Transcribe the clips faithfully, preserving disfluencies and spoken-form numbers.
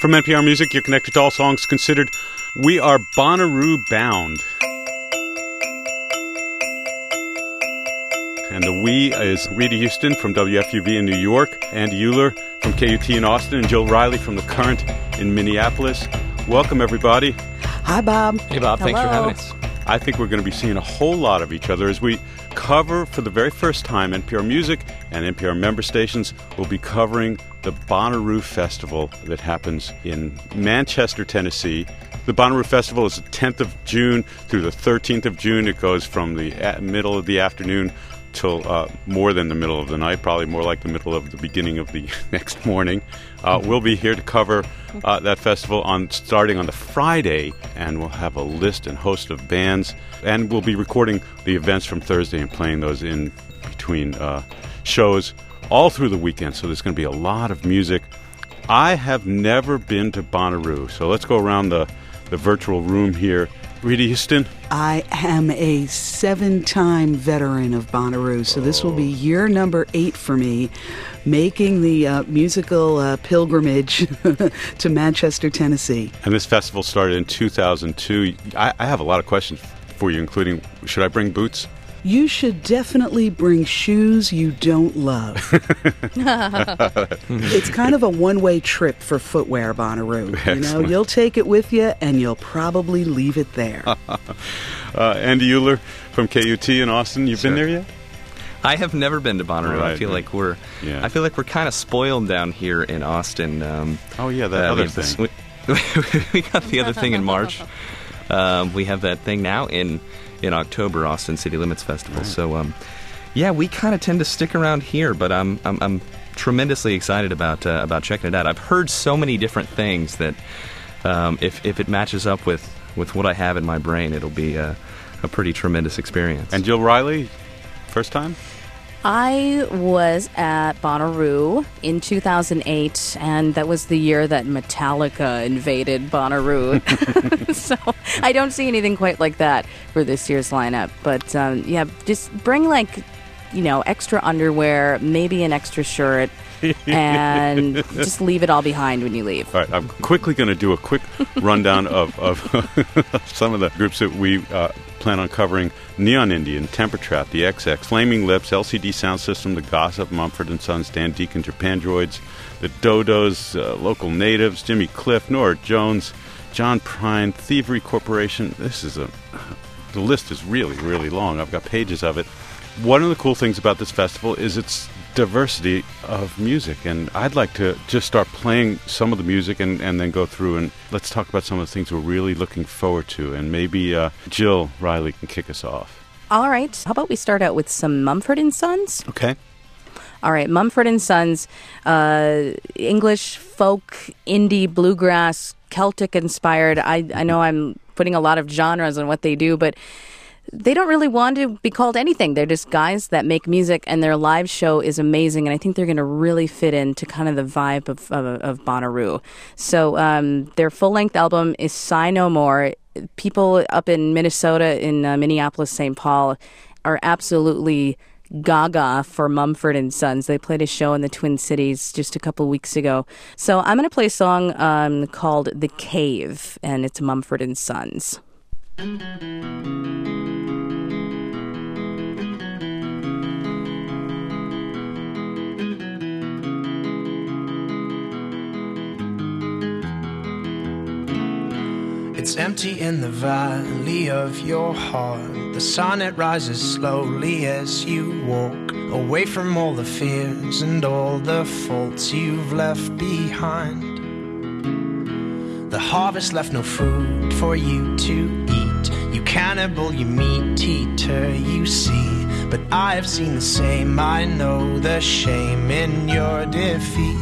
From N P R Music, you're connected to All Songs Considered. We are Bonnaroo bound. And the we is Rita Houston from W F U V in New York, Andy Euler from K U T in Austin, and Jill Riley from The Current in Minneapolis. Welcome, everybody. Hi, Bob. Hey, Bob. Hello. Thanks for having us. I think we're going to be seeing a whole lot of each other as we cover for the very first time. N P R Music and N P R member stations will be covering the Bonnaroo Festival that happens in Manchester, Tennessee. The Bonnaroo Festival is the tenth of June through the thirteenth of June. It goes from the middle of the afternoon till uh, more than the middle of the night, probably more like the middle of the beginning of the next morning. Uh, we'll be here to cover uh, that festival on starting on the Friday, and we'll have a list and host of bands, and we'll be recording the events from Thursday and playing those in between uh, shows all through the weekend, so there's going to be a lot of music. I have never been to Bonnaroo, so let's go around the, the virtual room here. Rita Houston? I am a seven-time veteran of Bonnaroo, so this will be year number eight for me, making the uh, musical uh, pilgrimage to Manchester, Tennessee. And this festival started in two thousand two. I, I have a lot of questions for you, including, should I bring boots? You should definitely bring shoes you don't love. It's kind of a one-way trip for footwear, Bonnaroo. You know, you'll take it with you, and you'll probably leave it there. uh, Andy Euler from K U T in Austin. You've Sure. been there yet? I have never been to Bonnaroo. Right, I feel right. like we're, Yeah. I feel like we're kind of spoiled down here in Austin. Um, Oh, yeah, that uh, other we have thing. this- we, we got the other thing in March. Um, we have that thing now in in October, Austin City Limits Festival. Right. So, um, yeah, we kind of tend to stick around here, but I'm I'm, I'm tremendously excited about uh, about checking it out. I've heard so many different things that um, if if it matches up with, with what I have in my brain, it'll be a, a pretty tremendous experience. And Jill Riley, first time? I was at Bonnaroo in two thousand eight, and that was the year that Metallica invaded Bonnaroo. So I don't see anything quite like that for this year's lineup. But um, yeah, just bring like, you know, extra underwear, maybe an extra shirt, and just leave it all behind when you leave. All right, I'm quickly going to do a quick rundown of, of some of the groups that we uh, plan on covering. Neon Indian, Temper Trap, The X X, Flaming Lips, L C D Sound System, The Gossip, Mumford and Sons, Dan Deacon, Japandroids, The Dodos, uh, Local Natives, Jimmy Cliff, Nora Jones, John Prine, Thievery Corporation. This is a... The list is really, really long. I've got pages of it. One of the cool things about this festival is its diversity of music, and I'd like to just start playing some of the music and, and then go through and let's talk about some of the things we're really looking forward to, and maybe uh, Jill Riley can kick us off. All right. How about we start out with some Mumford and Sons? Okay. All right, Mumford and Sons, uh, English folk, indie, bluegrass, Celtic inspired. I, I know I'm putting a lot of genres on what they do, but they don't really want to be called anything. They're just guys that make music, and their live show is amazing, and I think they're going to really fit into kind of the vibe of, of, of Bonnaroo. So um, their full-length album is Sigh No More. People up in Minnesota, in uh, Minneapolis, Saint Paul, are absolutely gaga for Mumford and Sons. They played a show in the Twin Cities just a couple weeks ago. So I'm going to play a song um, called The Cave, and it's Mumford and Sons. It's empty in the valley of your heart. The sun, it rises slowly as you walk away from all the fears and all the faults you've left behind. The harvest left no food for you to eat. You cannibal, you meat eater, you see. But I have seen the same, I know the shame in your defeat.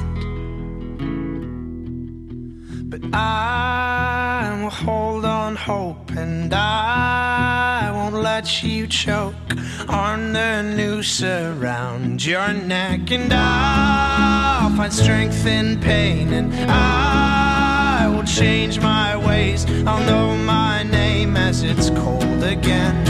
But I will hold on hope, and I won't let you choke on the noose around your neck. And I'll find strength in pain, and I will change my ways. I'll know my name as it's cold again.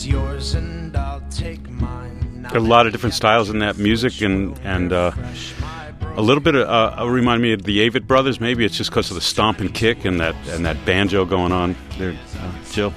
is yours and I'll take mine. There are a lot of different styles in that music, and and uh, a little bit of uh, remind me of the Avett Brothers. Maybe it's just because of the stomp and kick and that and that banjo going on there, uh, Jill.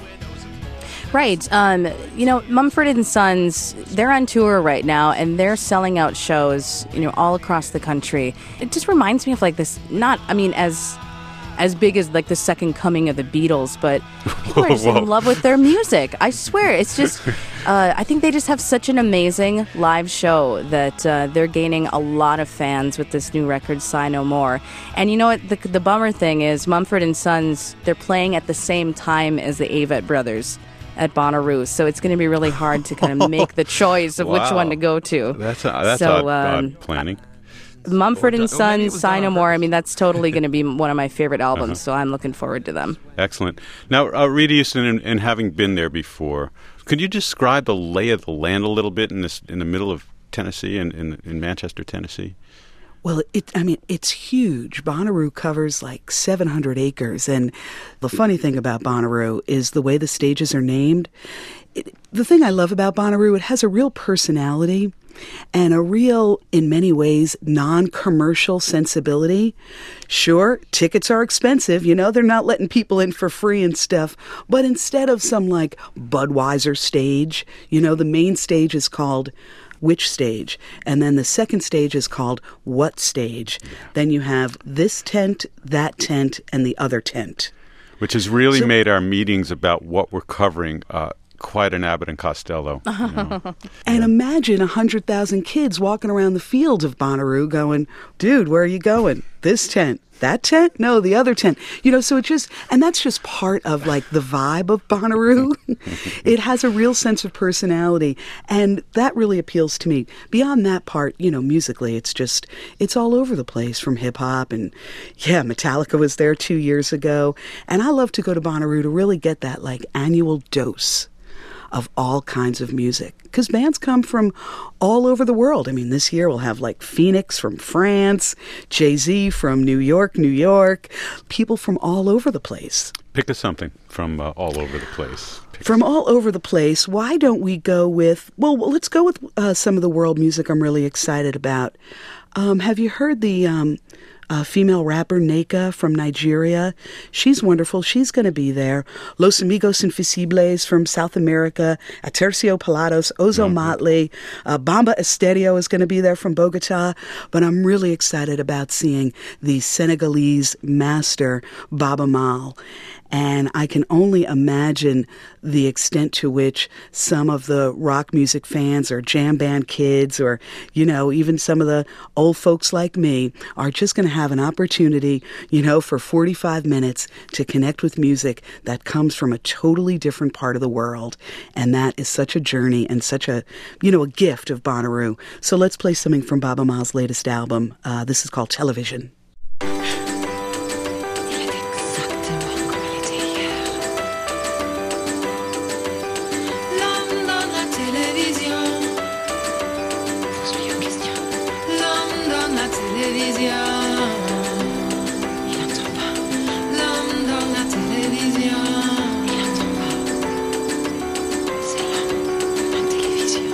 Right. Um, you know, Mumford and Sons, they're on tour right now, and they're selling out shows, you know, all across the country. It just reminds me of like this, not, I mean, as as big as like the second coming of the Beatles, but people are just in love with their music. I swear, it's just, uh, I think they just have such an amazing live show that uh, they're gaining a lot of fans with this new record, Sigh No More. And you know what, the, the bummer thing is Mumford and Sons, they're playing at the same time as the Avett Brothers at Bonnaroo, so it's going to be really hard to kind of make the choice of Wow. which one to go to. That's a, that's So, odd, um, odd planning. Mumford Or and do- or maybe it Sons, was Sigh done No on More. I purpose. mean, that's totally going to be one of my favorite albums, Uh-huh. so I'm looking forward to them. Excellent. Now, uh, Rita Easton, and, and having been there before, could you describe the lay of the land a little bit in this in the middle of Tennessee and in, in Manchester, Tennessee? Well, it, I mean, it's huge. Bonnaroo covers like seven hundred acres. And the funny thing about Bonnaroo is the way the stages are named. It, the thing I love about Bonnaroo, it has a real personality and a real, in many ways, non-commercial sensibility. Sure, tickets are expensive. You know, they're not letting people in for free and stuff. But instead of some like Budweiser stage, you know, the main stage is called Which Stage? And then the second stage is called What Stage? Then you have this tent, that tent, and the other tent. Which has really So- made our meetings about what we're covering uh, quite an Abbott and Costello. you know. And imagine one hundred thousand kids walking around the fields of Bonnaroo going, dude, where are you going? This tent. That tent? No, the other tent. You know, so it just, and that's just part of like the vibe of Bonnaroo. It has a real sense of personality, and that really appeals to me. Beyond that part, you know, musically, it's just, it's all over the place from hip hop. And yeah, Metallica was there two years ago. And I love to go to Bonnaroo to really get that like annual dose of all kinds of music, because bands come from all over the world. I mean, this year we'll have like Phoenix from France, Jay-Z from New York, New York, people from all over the place. Pick us something from uh, all over the place. Pick From all over the place, why don't we go with, well, well, let's go with uh, some of the world music I'm really excited about. Um, have you heard the um, uh, female rapper Neka from Nigeria? She's wonderful. She's going to be there. Los Amigos Invisibles from South America. Atercio Palados, Ozo Motley. Uh, Bamba Estéreo is going to be there from Bogota. But I'm really excited about seeing the Senegalese master, Baba Mal. And I can only imagine the extent to which some of the rock music fans or jam band kids or, you know, even some of the old folks like me are just going to have an opportunity, you know, for forty-five minutes to connect with music that comes from a totally different part of the world. And that is such a journey and such a, you know, a gift of Bonnaroo. So let's play something from Baba Mal's latest album. Uh, this is called Television.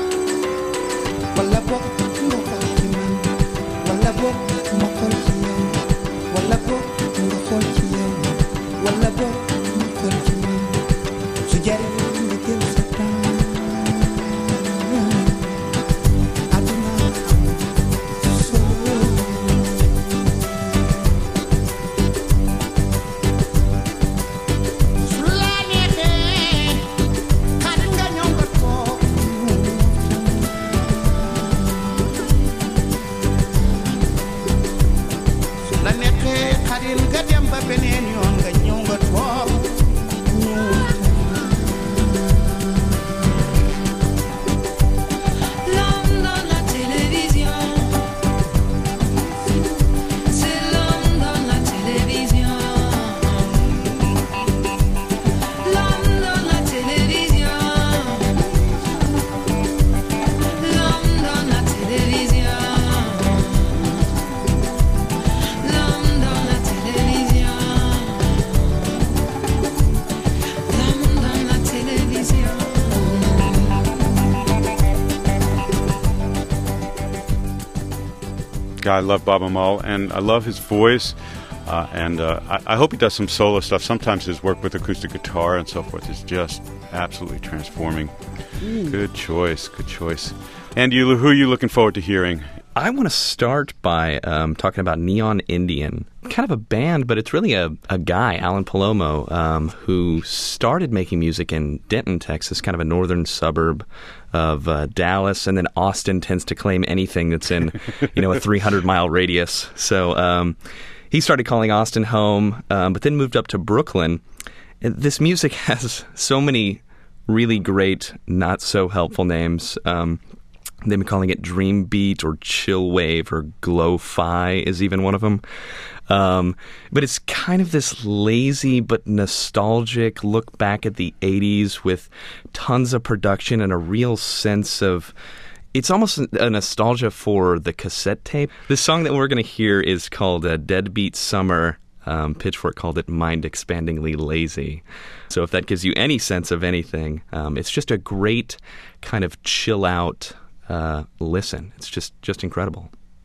Walla boog moo ko ci man walla boog ma xool ci yow God, I love Baba Mull, and I love his voice. Uh, and uh, I, I hope he does some solo stuff. Sometimes his work with acoustic guitar and so forth is just absolutely transforming. Mm. Good choice, good choice. And you, who are you looking forward to hearing? I want to start by um, talking about Neon Indian, kind of a band, but it's really a, a guy, Alan Palomo, um, who started making music in Denton, Texas, kind of a northern suburb of uh, Dallas, and then Austin tends to claim anything that's in, you know, a three hundred mile radius. So um, he started calling Austin home, um, but then moved up to Brooklyn. And this music has so many really great, not so helpful names. Um, They've been calling it Dream Beat or Chill Wave or Glow-Fi is even one of them. Um, but it's kind of this lazy but nostalgic look back at the eighties with tons of production and a real sense of... It's almost a nostalgia for the cassette tape. The song that we're going to hear is called uh, Deadbeat Summer. Um, Pitchfork called it mind-expandingly lazy. So if that gives you any sense of anything, um, it's just a great kind of chill-out... Uh, listen. It's just, just incredible.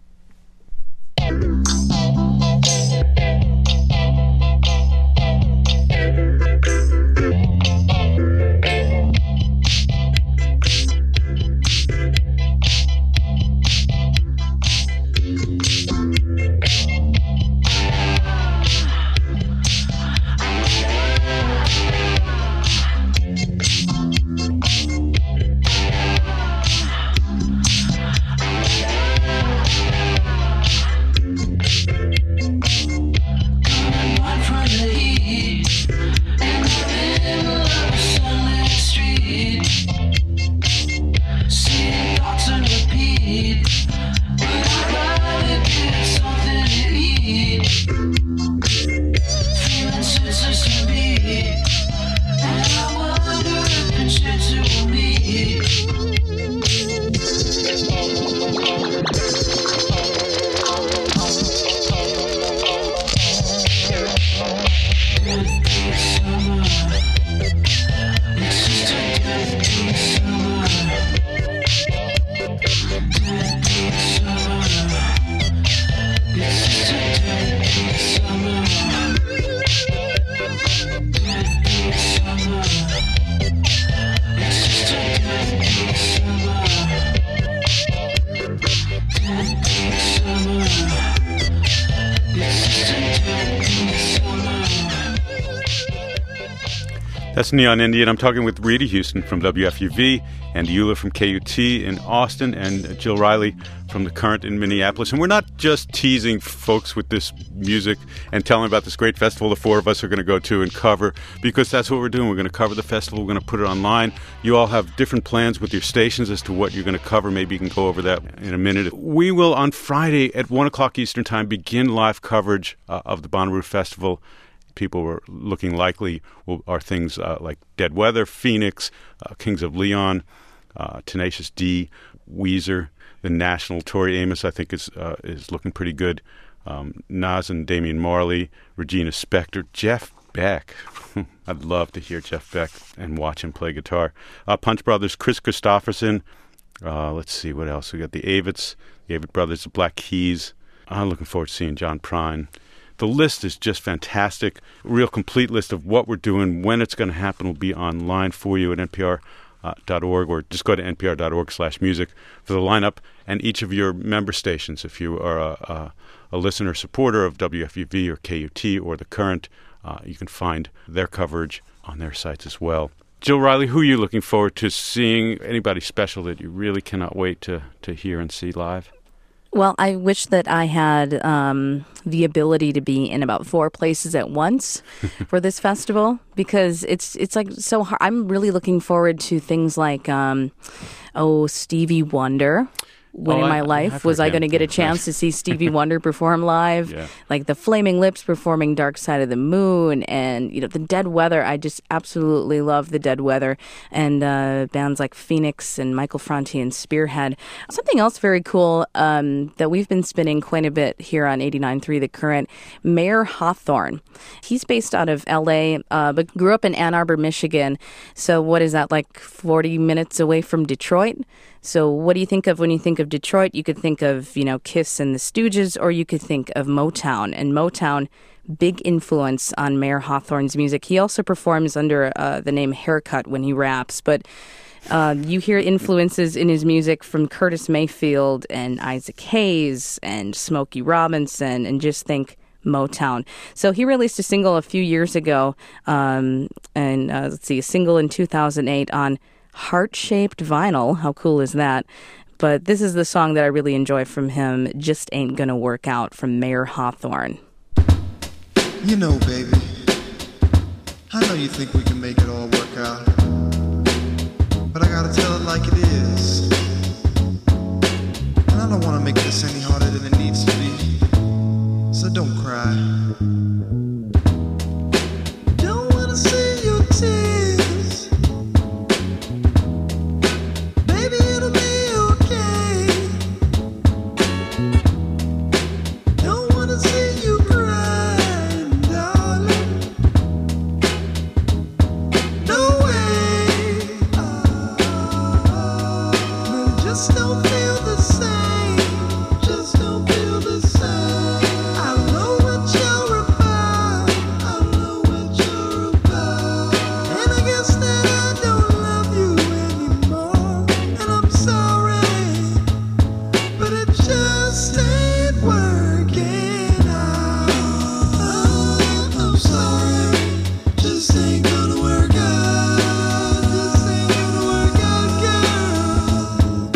That's Neon Indian. I'm talking with Rita Houston from W F U V, and Eula from K U T in Austin, and Jill Riley from The Current in Minneapolis. And we're not just teasing folks with this music and telling about this great festival the four of us are going to go to and cover, because that's what we're doing. We're going to cover the festival. We're going to put it online. You all have different plans with your stations as to what you're going to cover. Maybe you can go over that in a minute. We will, on Friday at one o'clock Eastern Time, begin live coverage uh, of the Bonnaroo Festival. People were looking likely will, are things uh, like Dead Weather, Phoenix, uh, Kings of Leon, uh, Tenacious D, Weezer, The National. Tori Amos, I think, is uh, is looking pretty good. Um, Nas and Damian Marley, Regina Spektor, Jeff Beck. I'd love to hear Jeff Beck and watch him play guitar. Uh, Punch Brothers, Chris Christopherson. Uh, let's see, what else? We got the Avets, the Avett Brothers, the Black Keys. I'm looking forward to seeing John Prine. The list is just fantastic. A real complete list of what we're doing, when it's going to happen will be online for you at N P R dot org, or just go to N P R dot org slash music for the lineup and each of your member stations. If you are a, a, a listener supporter of W F U V or K U T or The Current, uh, you can find their coverage on their sites as well. Jill Riley, who are you looking forward to seeing? Anybody special that you really cannot wait to, to hear and see live? Well, I wish that I had um, the ability to be in about four places at once for this festival, because it's it's like so hard. I'm really looking forward to things like, um, oh, Stevie Wonder. When oh, in my I, life was I going to get a chance to see Stevie Wonder perform live, yeah. like the Flaming Lips performing Dark Side of the Moon, and you know the Dead Weather. I just absolutely love the Dead Weather, and uh, bands like Phoenix and Michael Franti and Spearhead. Something else very cool um, that we've been spinning quite a bit here on eighty-nine point three The Current, Mayer Hawthorne. He's based out of L A, uh, but grew up in Ann Arbor, Michigan. So what is that, like forty minutes away from Detroit? So what do you think of when you think of Detroit? You could think of, you know, Kiss and the Stooges, or you could think of Motown. And Motown, big influence on Mayer Hawthorne's music. He also performs under uh, the name Haircut when he raps, but uh, you hear influences in his music from Curtis Mayfield and Isaac Hayes and Smokey Robinson, and just think Motown. So he released a single a few years ago, um, and uh, let's see, a single in two thousand eight on heart-shaped vinyl. How cool is that? But this is the song that I really enjoy from him, Just Ain't Gonna Work Out, from Mayer Hawthorne. You know, baby, I know you think we can make it all work out, but I gotta tell it like it is. And I don't wanna make this any harder than it needs to be, so don't cry. Don't wanna see your tears, baby, it'll be okay. Don't wanna see you cry. Just don't feel the same. Just don't feel the same. I know what you're about. I know what you're about. And I guess that I don't love you anymore. And I'm sorry, but it just ain't working out. Oh, I'm sorry, just ain't gonna work out. Just ain't gonna work out, girl.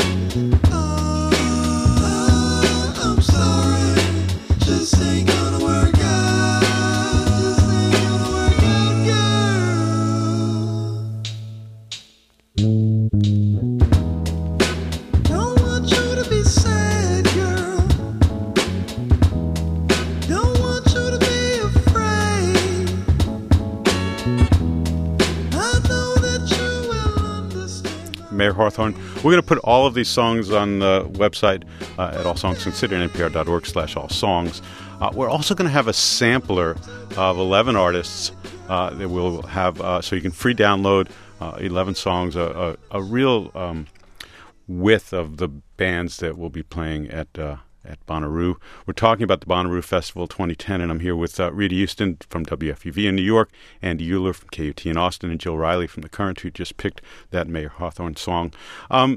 I'm sorry, just ain't gonna work out. Just ain't gonna work out, girl. Don't want you to be sad, girl. Don't want you to be afraid. I know that you will understand. Mayer Hawthorne. We're going to put all of these songs on the website uh, at all songs considered, N P R dot org slash all songs. Uh, we're also going to have a sampler of eleven artists uh, that we'll have, uh, so you can free download uh, eleven songs, a, a, a real um, width of the bands that will be playing at uh, at Bonnaroo. We're talking about the Bonnaroo Festival twenty ten, and I'm here with uh, Rita Houston from W F U V in New York, Andy Euler from K U T in Austin, and Jill Riley from The Current, who just picked that Mayer Hawthorne song. Um,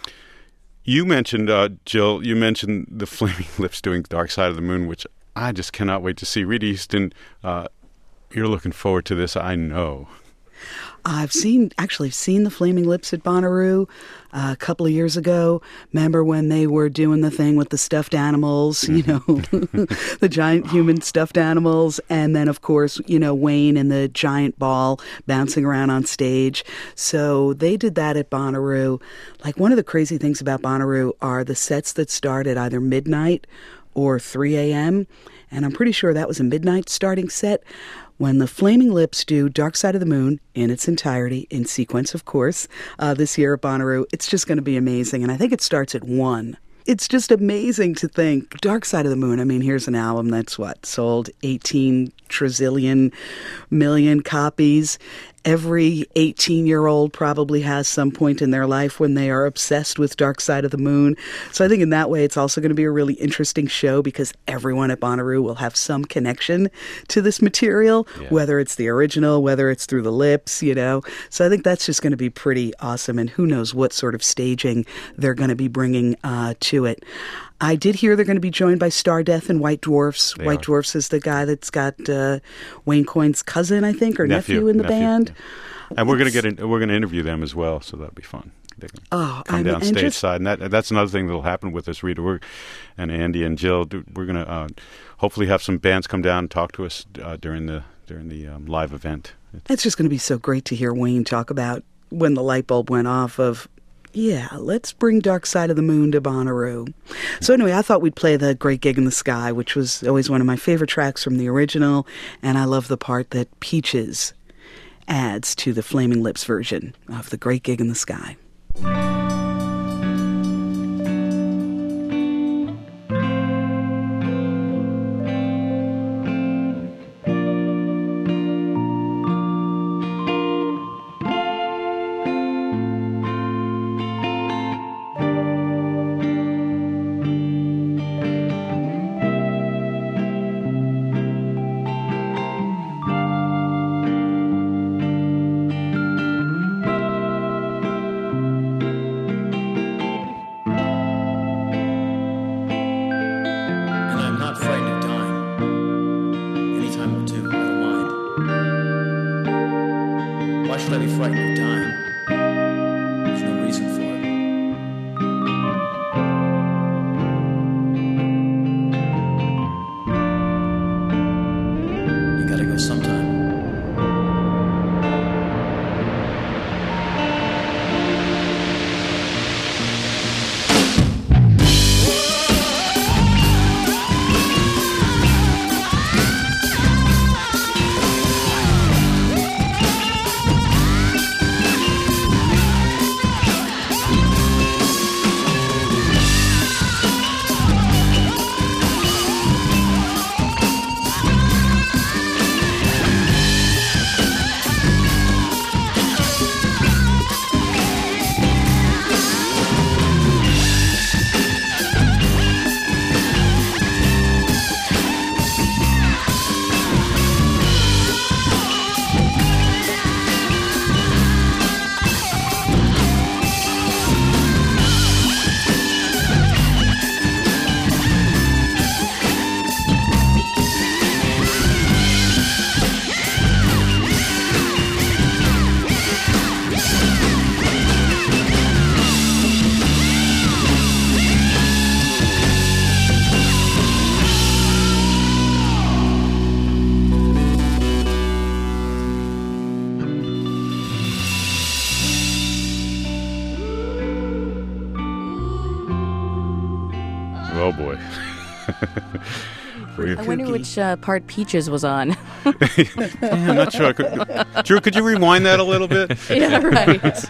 you mentioned, uh, Jill, you mentioned the Flaming Lips doing Dark Side of the Moon, which I just cannot wait to see. Rita Houston, uh, you're looking forward to this, I know. I've seen, actually seen the Flaming Lips at Bonnaroo uh, a couple of years ago. Remember when they were doing the thing with the stuffed animals, you know, the giant human stuffed animals. And then, of course, you know, Wayne and the giant ball bouncing around on stage. So they did that at Bonnaroo. Like, one of the crazy things about Bonnaroo are the sets that start at either midnight or three a.m. And I'm pretty sure that was a midnight starting set. When the Flaming Lips do Dark Side of the Moon in its entirety, in sequence, of course, uh, this year at Bonnaroo, it's just going to be amazing. And I think it starts at one. It's just amazing to think. Dark Side of the Moon, I mean, here's an album that's, what, sold eighteen trillion million copies. Every eighteen-year-old probably has some point in their life when they are obsessed with Dark Side of the Moon. So I think in that way it's also going to be a really interesting show, because everyone at Bonnaroo will have some connection to this material, yeah. Whether it's the original, whether it's through the Lips, you know. So I think that's just going to be pretty awesome, and who knows what sort of staging they're going to be bringing uh, to it. I did hear they're going to be joined by Stardeath and White Dwarfs. They White are. Dwarfs is the guy that's got uh, Wayne Coyne's cousin, I think, or nephew, nephew in the nephew, band. Yeah. And we're going to get in, we're going to interview them as well, so that'll be fun. They can oh, come I mean, down and stateside, just, and that that's another thing that'll happen with us, Rita. We're, and Andy and Jill, we're going to uh, hopefully have some bands come down and talk to us uh, during the during the um, live event. It's just going to be so great to hear Wayne talk about when the light bulb went off of, yeah, let's bring Dark Side of the Moon to Bonnaroo. So anyway, I thought we'd play the Great Gig in the Sky, which was always one of my favorite tracks from the original, and I love the part that Peaches adds to the Flaming Lips version of the Great Gig in the Sky. frightened of dying. There's no reason for it. You gotta go sometime. Oh boy. I wonder which uh, part Peaches was on. Yeah, I'm not sure. I could, Drew, could you rewind that a little bit? Yeah, right.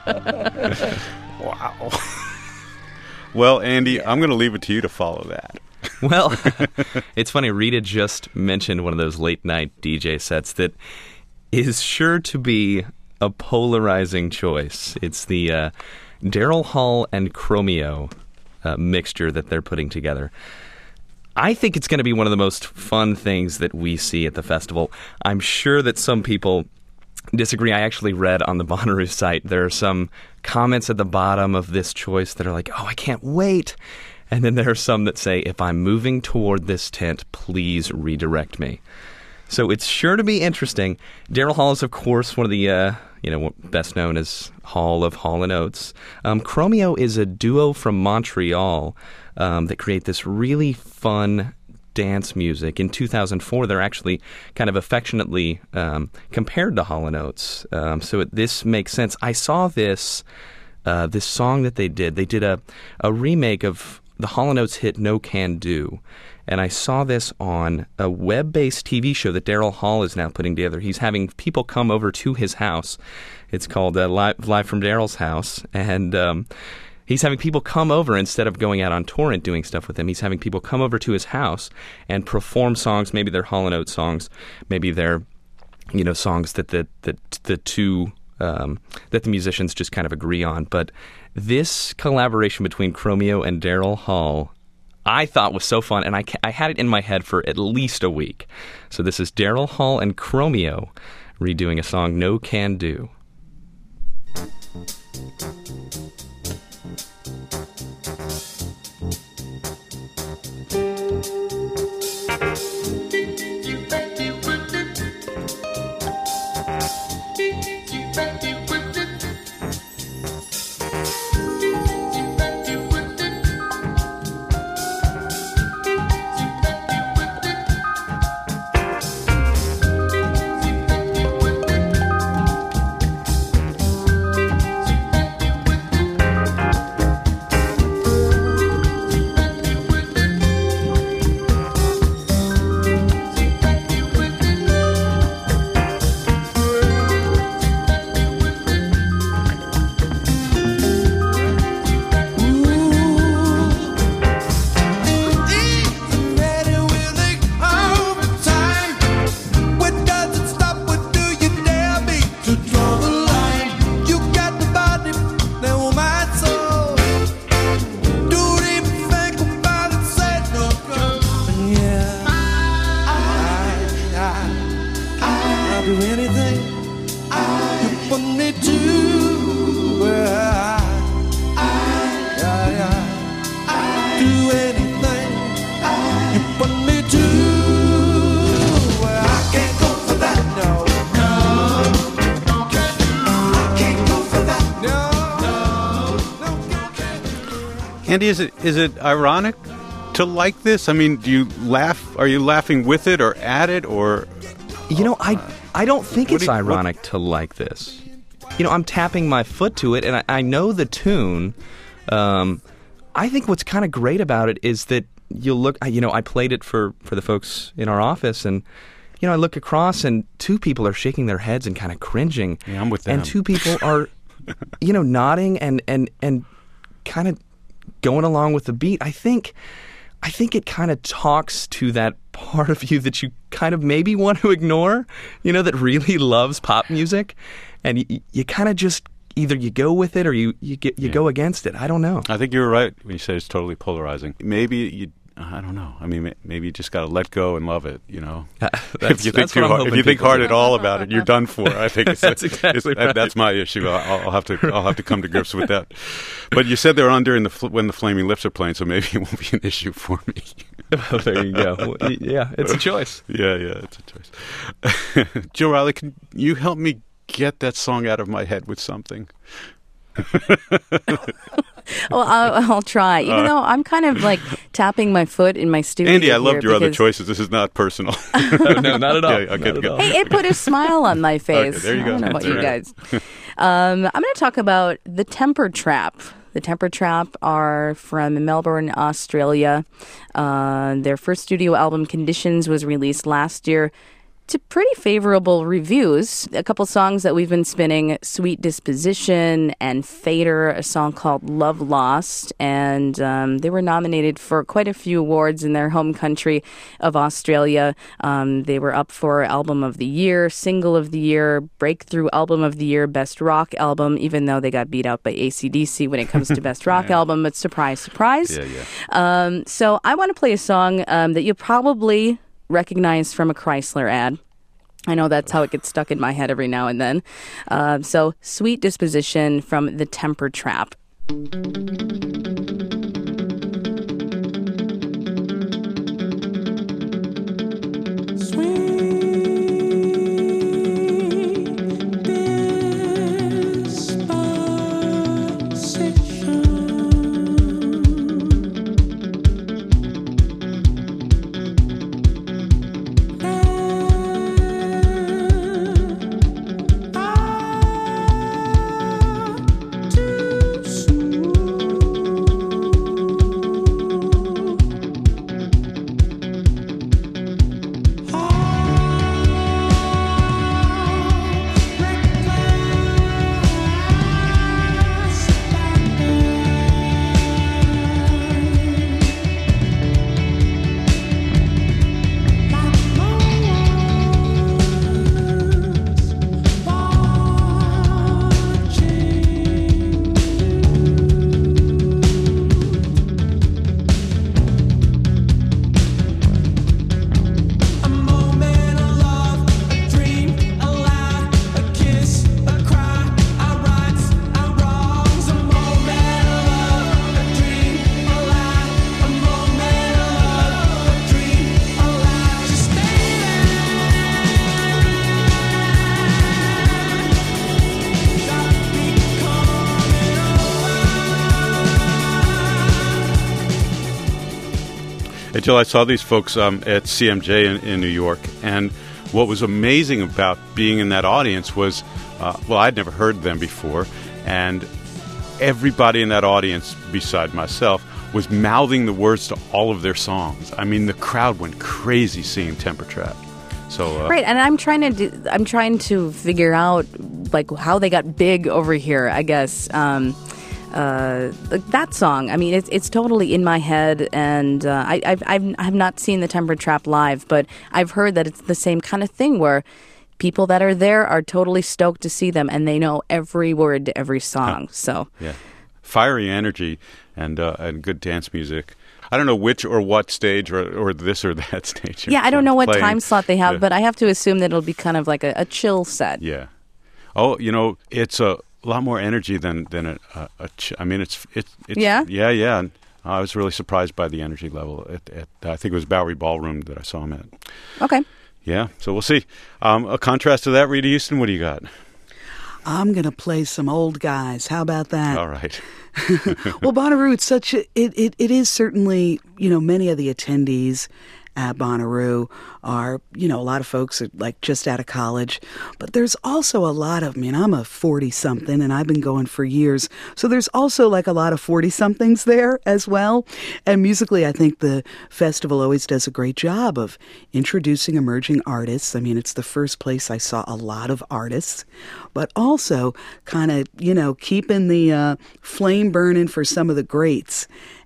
Wow. Well, Andy, I'm going to leave it to you to follow that. Well, it's funny. Rita just mentioned one of those late night D J sets that is sure to be a polarizing choice. It's the uh, Daryl Hall and Chromeo uh, mixture that they're putting together. I think it's going to be one of the most fun things that we see at the festival. I'm sure that some people disagree. I actually read on the Bonnaroo site there are some comments at the bottom of this choice that are like, oh, I can't wait. And then there are some that say, if I'm moving toward this tent, please redirect me. So it's sure to be interesting. Daryl Hall is, of course, one of the, uh, you know, best known as Hall of Hall and Oates. Um, Chromeo is a duo from Montreal um, that create this really fun dance music. In two thousand four, they're actually kind of affectionately um, compared to Hall and Oates. Um, so it, this makes sense. I saw this uh, this song that they did. They did a, a remake of the Hall and Oates hit No Can Do. And I saw this on a web-based T V show that Daryl Hall is now putting together. He's having people come over to his house. It's called uh, Live, Live from Daryl's House. And um, he's having people come over instead of going out on tour and doing stuff with him. He's having people come over to his house and perform songs. Maybe they're Hall and Oates songs. Maybe they're, you know, songs that the, the, the two... Um, that the musicians just kind of agree on. But this collaboration between Chromeo and Daryl Hall, I thought was so fun, and I, I had it in my head for at least a week. So this is Daryl Hall and Chromeo redoing a song, No Can Do. Andy, is it is it ironic to like this? I mean, do you laugh? Are you laughing with it or at it or? You know, I I don't think What it's do you- what- ironic to like this. You know, I'm tapping my foot to it, and I, I know the tune. Um, I think what's kind of great about it is that you look. I- You know, I played it for, for the folks in our office, and you know, I look across, and two people are shaking their heads and kind of cringing. Yeah, I'm with And them. two people are, you know, nodding and and and kind of going along with the beat. I think. I think it kind of talks to that part of you that you kind of maybe want to ignore, you know, that really loves pop music, and you, you kind of just either you go with it or you you get you Yeah. go against it. I don't know. I think you were right when you said it's totally polarizing. Maybe you. I don't know. I mean, ma- maybe you just got to let go and love it. You know, That's- if you think that's too what I'm hard, if hoping you think people hard do. at all about it, you're done for. I think it's, That's it's- exactly that- right. That's my issue. I'll, I'll have to. I'll have to come to grips with that. But you said they're under in the fl- when the Flaming Lips are playing, so maybe it won't be an issue for me. Well, there you go. Well, y- yeah, it's a choice. Yeah, yeah, it's a choice. Joe Riley, can you help me get that song out of my head with something? Well, I'll, I'll try. Even though I'm kind of like tapping my foot in my studio. Andy, I here loved your other because- choices. This is not personal. No, no, not at all. Yeah, okay, Not at good. all. Hey, it put a smile on my face. Okay, there you I go. don't know about That's you all right. guys. Um, I'm going to talk about the Temper Trap. The Temper Trap are from Melbourne, Australia. Uh, their first studio album, Conditions, was released last year to pretty favorable reviews. A couple songs that we've been spinning, Sweet Disposition and Fader, a song called Love Lost. And um, they were nominated for quite a few awards in their home country of Australia. Um, they were up for Album of the Year, Single of the Year, Breakthrough Album of the Year, Best Rock Album, even though they got beat out by A C D C when it comes to Best Rock Album. But surprise, surprise. Yeah, yeah. Um, so I want to play a song um, that you probably recognize from a Chrysler ad. I know that's how it gets stuck in my head every now and then. Uh, so, Sweet Disposition from The Temper Trap. Hey, Jill, I saw these folks um, at C M J in, in New York, and what was amazing about being in that audience was, uh, well, I'd never heard them before, and everybody in that audience, beside myself, was mouthing the words to all of their songs. I mean, the crowd went crazy seeing Temper Trap. So, uh, Right, and I'm trying to do, I'm trying to figure out like how they got big over here. I guess um, uh, like that song. I mean, it's it's totally in my head, and uh, I I've, I've I've not seen the Temper Trap live, but I've heard that it's the same kind of thing where people that are there are totally stoked to see them, and they know every word to every song. So yeah, fiery energy and uh, and good dance music. I don't know which or what stage or, or this or that stage. yeah, I don't know what playing. time slot they have, Yeah. but I have to assume that it'll be kind of like a, a chill set. Yeah. Oh, you know, it's a lot more energy than than a. a, a ch- I mean, it's it's, it's Yeah? yeah yeah. And I was really surprised by the energy level at, at I think it was Bowery Ballroom that I saw him at. Okay. Yeah, so we'll see. Um, a contrast to that, Rita Houston, what do you got? I'm going to play some old guys. How about that? All right. Well, Bonnaroo, it's such a, it, it, it is certainly, you know, many of the attendees at Bonnaroo are, you know, a lot of folks are like just out of college, but there's also a lot of, I mean, I'm a forty-something and I've been going for years, so there's also like a lot of forty-somethings there as well. And musically, I think the festival always does a great job of introducing emerging artists. I mean, it's the first place I saw a lot of artists, but also kind of, you know, keeping the uh, flame burning for some of the greats.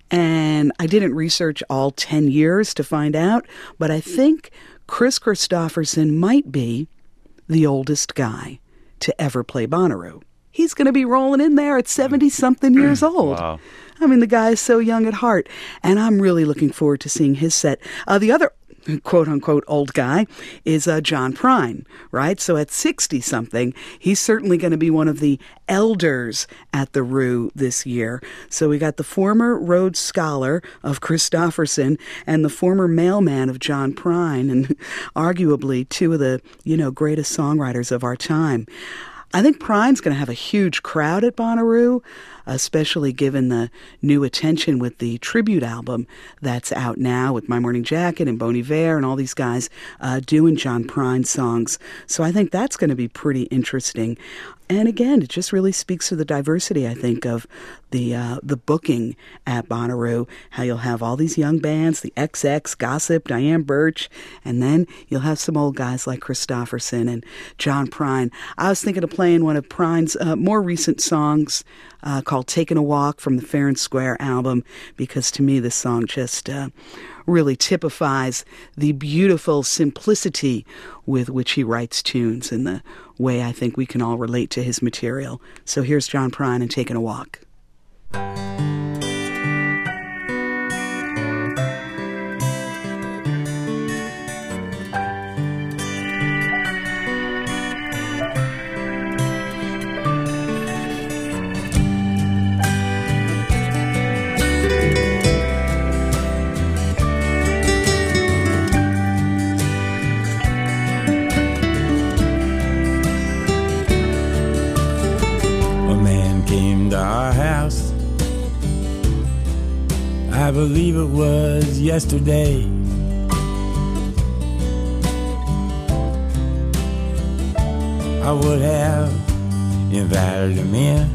And I didn't research all ten years to find out, but I think Chris Christopherson might be the oldest guy to ever play Bonnaroo. He's going to be rolling in there at seventy-something years old. Wow. I mean, the guy is so young at heart, and I'm really looking forward to seeing his set. Uh, the other quote-unquote old guy is uh, John Prine, right? So at sixty-something, he's certainly going to be one of the elders at the Roo this year. So we got the former Rhodes Scholar of Christopherson and the former mailman of John Prine, and arguably two of the, you know, greatest songwriters of our time. I think Prine's going to have a huge crowd at Bonnaroo, especially given the new attention with the tribute album that's out now with My Morning Jacket and Bon Iver and all these guys uh, doing John Prine songs. So I think that's going to be pretty interesting. And again, it just really speaks to the diversity, I think, of the uh, the booking at Bonnaroo, how you'll have all these young bands, the X X, Gossip, Diane Birch, and then you'll have some old guys like Christopherson and John Prine. I was thinking of playing one of Prine's uh, more recent songs uh, called Taking a Walk from the Fair and Square album, because to me this song just uh, really typifies the beautiful simplicity with which he writes tunes and the way I think we can all relate to his material. So here's John Prine and Taking a Walk. I believe it was yesterday. I would have invited him in,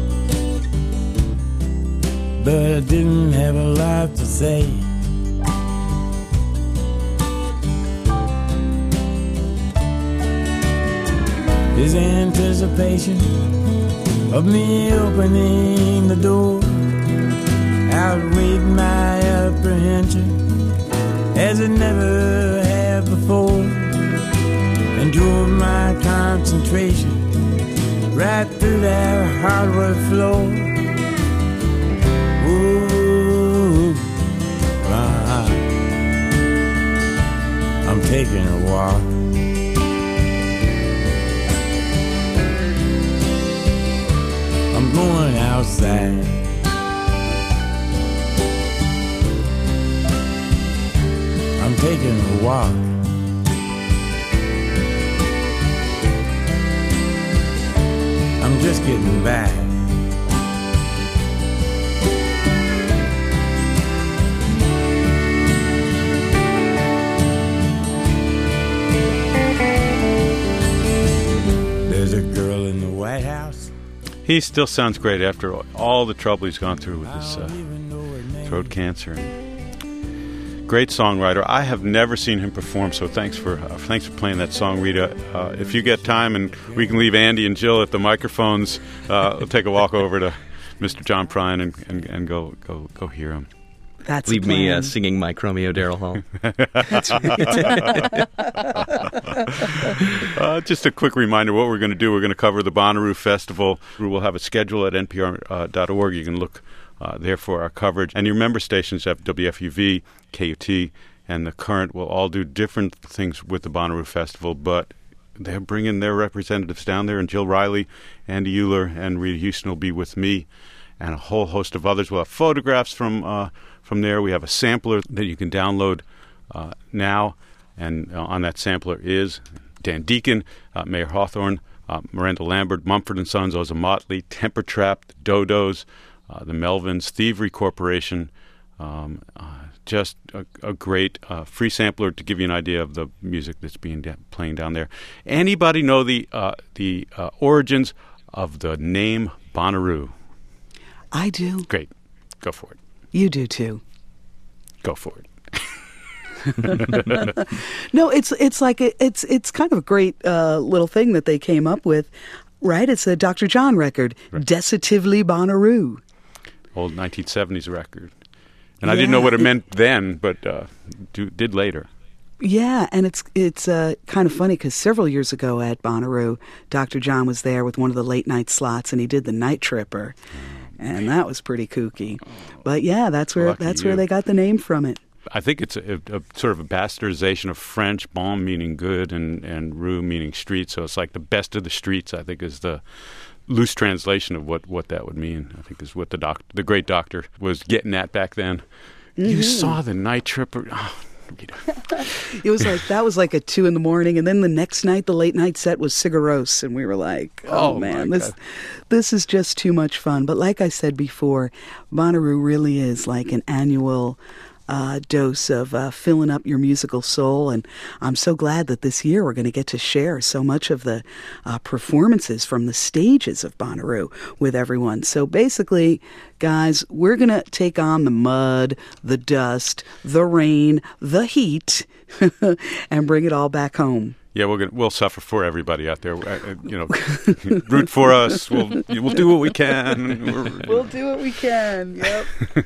but I didn't have a lot to say. His anticipation of me opening the door outweighed my apprehension as it never had before, and drove my concentration right through that hardwood floor. Ooh, uh, I'm taking a walk. I'm going outside. I'm taking a walk. I'm just getting back. There's a girl in the White House. He still sounds great after all the trouble he's gone through with his uh, throat cancer. Great songwriter. I have never seen him perform, so thanks for uh, thanks for playing that song, Rita. Uh, if you get time and we can leave Andy and Jill at the microphones, uh, we'll take a walk over to Mister John Prine and, and, and go go go hear him. That's Leave a me plan. uh, singing my Chromeo Daryl Hall. That's right. uh, just a quick reminder, what we're going to do, we're going to cover the Bonnaroo Festival. We'll have a schedule at N P R dot org. You can look uh, there for our coverage. And your member stations have W F U V, K U T, and The Current will all do different things with the Bonnaroo Festival, but they're bringing their representatives down there, and Jill Riley, Andy Euler, and Rita Houston will be with me, and a whole host of others. We'll have photographs from uh, from there. We have a sampler that you can download uh, now, and uh, on that sampler is Dan Deacon, uh, Mayor Hawthorne, uh, Miranda Lambert, Mumford and Sons, Ozomatli, Temper Trap, the Dodos, uh, the Melvins, Thievery Corporation. Um, uh, just a, a great uh, free sampler to give you an idea of the music that's being da- playing down there. Anybody know the uh, the uh, origins of the name Bonnaroo? I do. Great. Go for it. You do too. Go for it. No, it's it's like a, it's it's kind of a great uh, little thing that they came up with, right? It's a Doctor John record, Right. Decitively Bonnaroo. Old nineteen seventies record. And I didn't know what it Yeah. meant then, but uh, do, did later. Yeah, and it's it's uh, kind of funny because several years ago at Bonnaroo, Doctor John was there with one of the late night slots, and he did the Night Tripper, and that was pretty kooky. But yeah, that's where Lucky that's you. where they got the name from it. I think it's a, a sort of a bastardization of French, bon meaning good and, and rue meaning street. So it's like the best of the streets, I think, is the loose translation of what, what that would mean. I think is what the doc, the great doctor was getting at back then. You saw the Night Tripper. Oh, Rita. It was like that was like at two in the morning, and then the next night the late night set was Cigaros, and we were like, "Oh, Oh, man, my this God. this is just too much fun." But like I said before, Bonnaroo really is like an annual uh, dose of uh, filling up your musical soul, and I'm so glad that this year we're going to get to share so much of the uh, performances from the stages of Bonnaroo with everyone. So basically, guys, we're going to take on the mud, the dust, the rain, the heat, and bring it all back home. Yeah, we're gonna we'll suffer for everybody out there. Uh, uh, you know, root for us. We'll we'll do what we can. We're, We'll do what we can. Yep.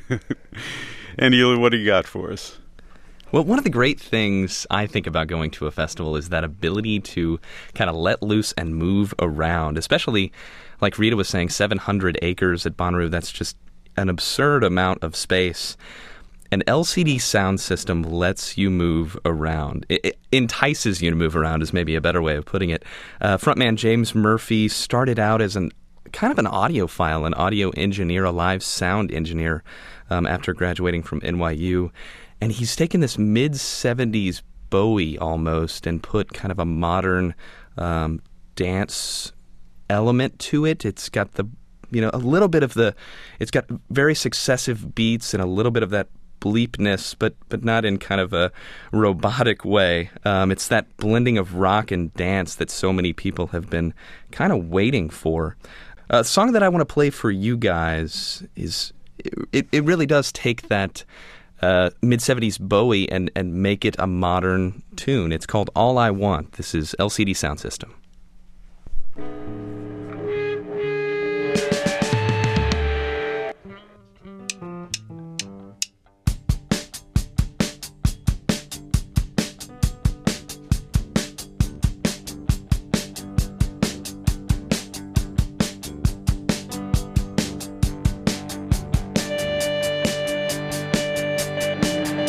And Eli, what do you got for us? Well, one of the great things I think about going to a festival is that ability to kind of let loose and move around, especially, like Rita was saying, seven hundred acres at Bonnaroo. That's just an absurd amount of space. An L C D sound system lets you move around. It, it entices you to move around is maybe a better way of putting it. Uh, frontman James Murphy started out as an kind of an audiophile, an audio engineer, a live sound engineer um, after graduating from N Y U. And he's taken this mid-seventies Bowie almost and put kind of a modern um, dance element to it. It's got the, you know, a little bit of the, it's got very successive beats and a little bit of that bleepness, but but not in kind of a robotic way. Um, it's that blending of rock and dance that so many people have been kind of waiting for. A song that I want to play for you guys is, it, it really does take that uh, mid-seventies Bowie and, and make it a modern tune. It's called All I Want. This is L C D Sound System.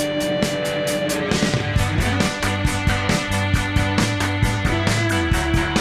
All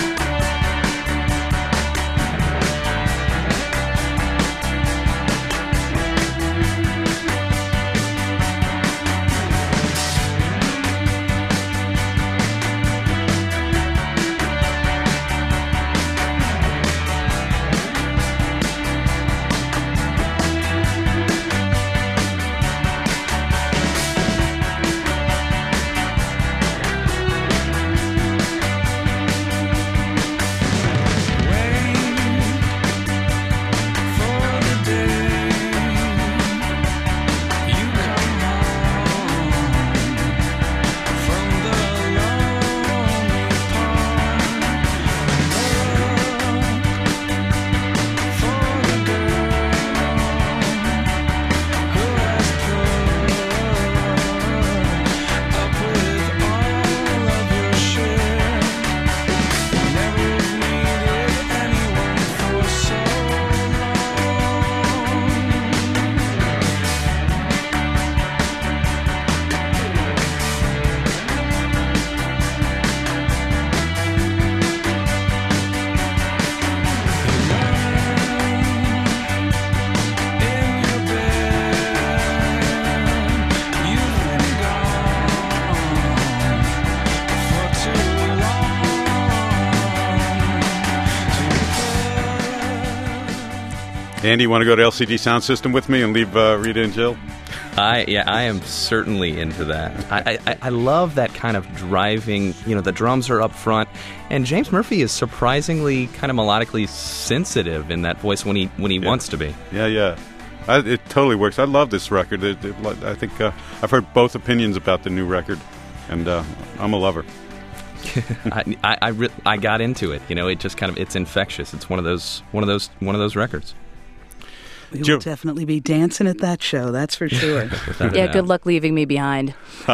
Andy, you want to go to L C D Sound System with me and leave uh, Rita and Jill? I yeah, I am certainly into that. I, I I love that kind of driving. You know, the drums are up front, and James Murphy is surprisingly kind of melodically sensitive in that voice when he when he Yeah. wants to be. Yeah, yeah. I, it totally works. I love this record. It, it, I think uh, I've heard both opinions about the new record, and uh, I'm a lover. I I I, re- I got into it. You know, it just kind of it's infectious. It's one of those one of those one of those records. We Jill- will definitely be dancing at that show, that's for sure. Without a Yeah, doubt. good luck leaving me behind.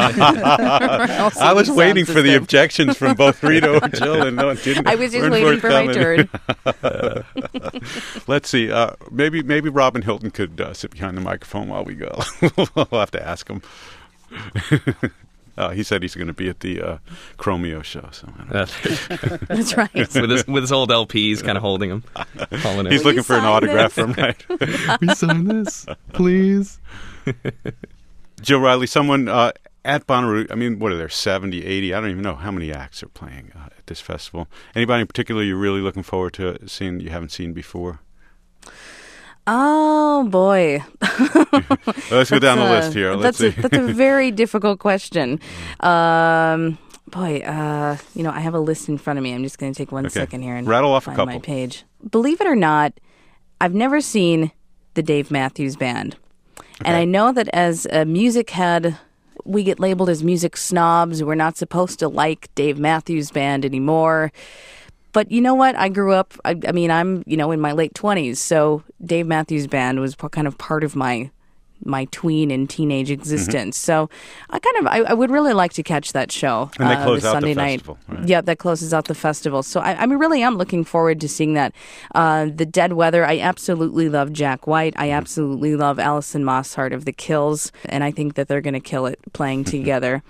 I was waiting for the objections from both Rita or Jill, and no one didn't. I was just weren't waiting for my forthcoming. turn. Let's see. Uh, maybe maybe Robin Hilton could uh, sit behind the microphone while we go. We'll have to ask him. Uh, he said he's going to be at the uh, Chromeo show. So I don't know. Uh, That's right. with his with his old L Ps, kind of holding him, calling He's him. looking you for an sign autograph this? from right. Will you sign this, please? Jill Riley, someone uh, at Bonnaroo, I mean, what are there, seventy, eighty? I don't even know how many acts are playing uh, at this festival. Anybody in particular you're really looking forward to seeing you haven't seen before? Oh boy, Well, let's go down the That's list a- here. Let's that's see. a, that's a very difficult question. Um, boy, uh, you know, I have a list in front of me. I'm just going to take one Okay. second here and Rattle off a find couple. my page. Believe it or not, I've never seen the Dave Matthews Band, and Okay. I know that as a music head, we get labeled as music snobs. We're not supposed to like Dave Matthews Band anymore. But you know what? I grew up, I, I mean, I'm, you know, in my late twenties, so Dave Matthews Band was p- kind of part of my my tween and teenage existence. So I kind of, I, I would really like to catch that show. And they uh, close this out the Sunday night. festival, right? Yeah, that closes out the festival. So I, I mean, really am looking forward to seeing that. Uh, the Dead Weather, I absolutely love Jack White. I absolutely love Alison Mosshart of The Kills. And I think that they're going to kill it playing together.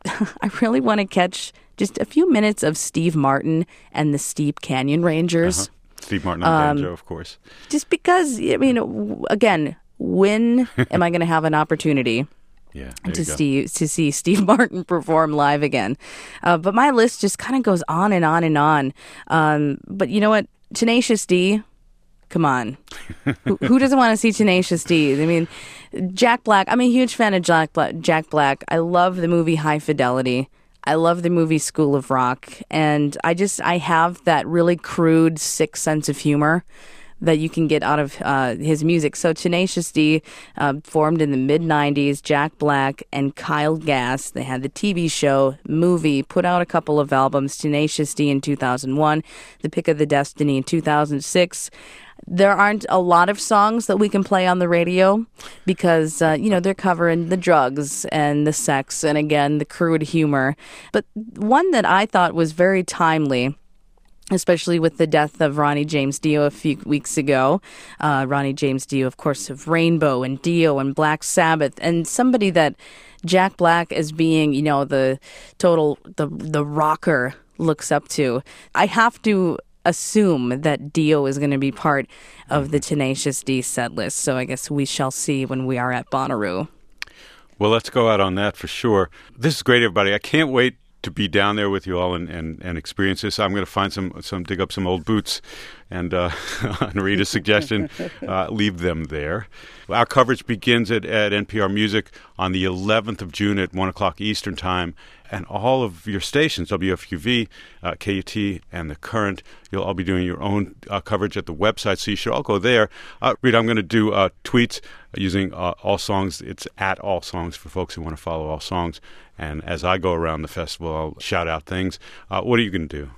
I really want to catch just a few minutes of Steve Martin and the Steep Canyon Rangers. Uh-huh. Steve Martin on Um, banjo, of course. Just because, I mean, w- again, when am I going to have an opportunity Yeah, there to you go. see to see Steve Martin perform live again? Uh, but my list just kind of goes on and on and on. Um, but you know what? Tenacious D, come on. who, who doesn't want to see Tenacious D? I mean, Jack Black. I'm a huge fan of Jack Black. Jack Black. I love the movie High Fidelity. I love the movie School of Rock, and I just I have that really crude, sick sense of humor that you can get out of uh, his music. So Tenacious D uh, formed in the mid nineties, Jack Black and Kyle Gass. They had the T V show, movie, put out a couple of albums, Tenacious D in two thousand one, The Pick of the Destiny in two thousand six. There aren't a lot of songs that we can play on the radio because, uh, you know, they're covering the drugs and the sex and, again, the crude humor. But one that I thought was very timely, especially with the death of Ronnie James Dio a few weeks ago. Uh, Ronnie James Dio, of course, of Rainbow and Dio and Black Sabbath, and somebody that Jack Black as being, you know, the total, the, the rocker looks up to. I have to assume that Dio is going to be part of the Tenacious D set list. So I guess we shall see when we are at Bonnaroo. Well, let's go out on that for sure. This is great, everybody. I can't wait to be down there with you all and, and, and experience this. I'm going to find some, some dig up some old boots and uh, on Rita's suggestion, uh, leave them there. Our coverage begins at, at N P R Music on the eleventh of June at one o'clock Eastern Time. And all of your stations, W F U V, uh, K U T, and The Current, you'll all be doing your own uh, coverage at the website, so you should all go there. Uh, Rita, I'm going to do uh, tweets using uh, All Songs. It's at All Songs for folks who want to follow All Songs. And as I go around the festival, I'll shout out things. Uh, what are you going to do?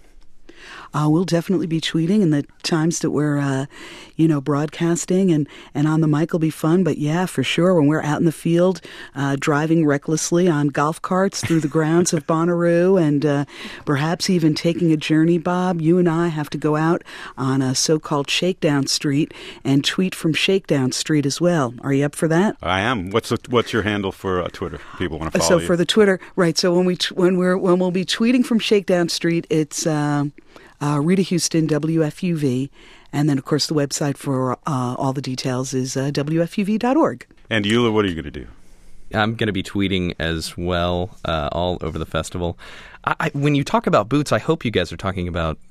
Uh, we'll definitely be tweeting, and the times that we're, uh, you know, broadcasting and, and on the mic will be fun. But yeah, for sure, when we're out in the field, uh, driving recklessly on golf carts through the grounds of Bonnaroo, and uh, perhaps even taking a journey, Bob, you and I have to go out on a so-called Shakedown Street and tweet from Shakedown Street as well. Are you up for that? I am. What's the, what's your handle for uh, Twitter? People want to follow So you. for the Twitter, right? So when we t- when we're when we'll be tweeting from Shakedown Street, it's uh, uh, Rita Houston, W F U V, and then of course the website for uh, all the details is uh, W F U V dot org. And Eula, what are you going to do? I'm going to be tweeting as well uh, all over the festival. I, I, when you talk about boots, I hope you guys are talking about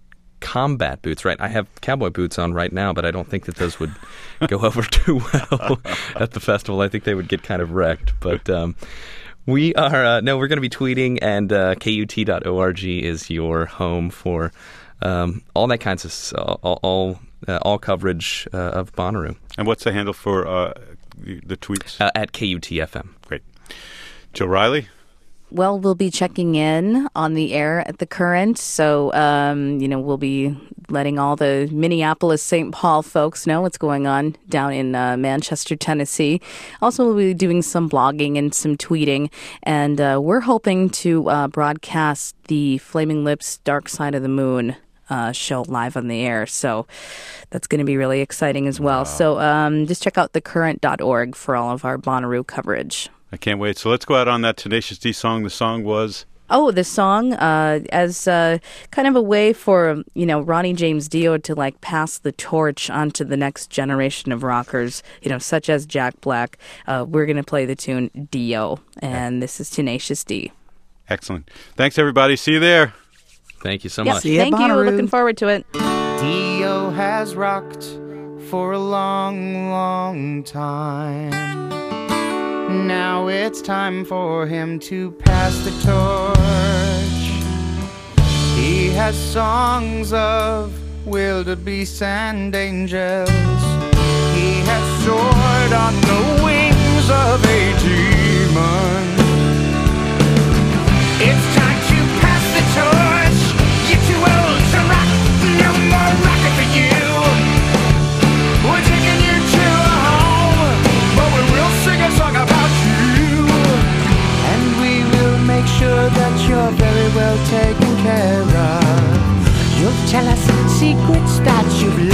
combat boots, right? I have cowboy boots on right now, but I don't think that those would go over too well at the festival. I think they would get kind of wrecked. But um, we are, uh, no, we're going to be tweeting, and uh, K U T dot org is your home for um, all that kinds of, all, all, uh, all coverage uh, of Bonnaroo. And what's the handle for uh, the, the tweets? Uh, at K U T F M. Great. Jill Riley? Well, we'll be checking in on the air at the Current, so um, you know we'll be letting all the Minneapolis, Saint Paul folks know what's going on down in uh, Manchester, Tennessee. Also, we'll be doing some blogging and some tweeting, and uh, we're hoping to uh, broadcast the Flaming Lips Dark Side of the Moon uh, show live on the air. So that's going to be really exciting as well. Wow. So um, just check out the current dot org for all of our Bonnaroo coverage. I can't wait. So let's go out on that Tenacious D song. The song was? Oh, the song uh, as uh, kind of a way for, you know, Ronnie James Dio to, like, pass the torch onto the next generation of rockers, you know, such as Jack Black. Uh, we're going to play the tune Dio, and this is Tenacious D. Excellent. Thanks, everybody. See you there. Thank you so yep. much. See ya, Thank you. Bonnaroo. Looking forward to it. Dio has rocked for a long, long time. Now it's time for him to pass the torch. He has songs of wildebeests and angels. He has soared on the wings of a demon. It's time to pass the torch. You're too old to rock. No more rocking for you. We're taking you to a home, but we will sing a song about you. And we will make sure that you're very well taken care of. You'll tell us secrets that you've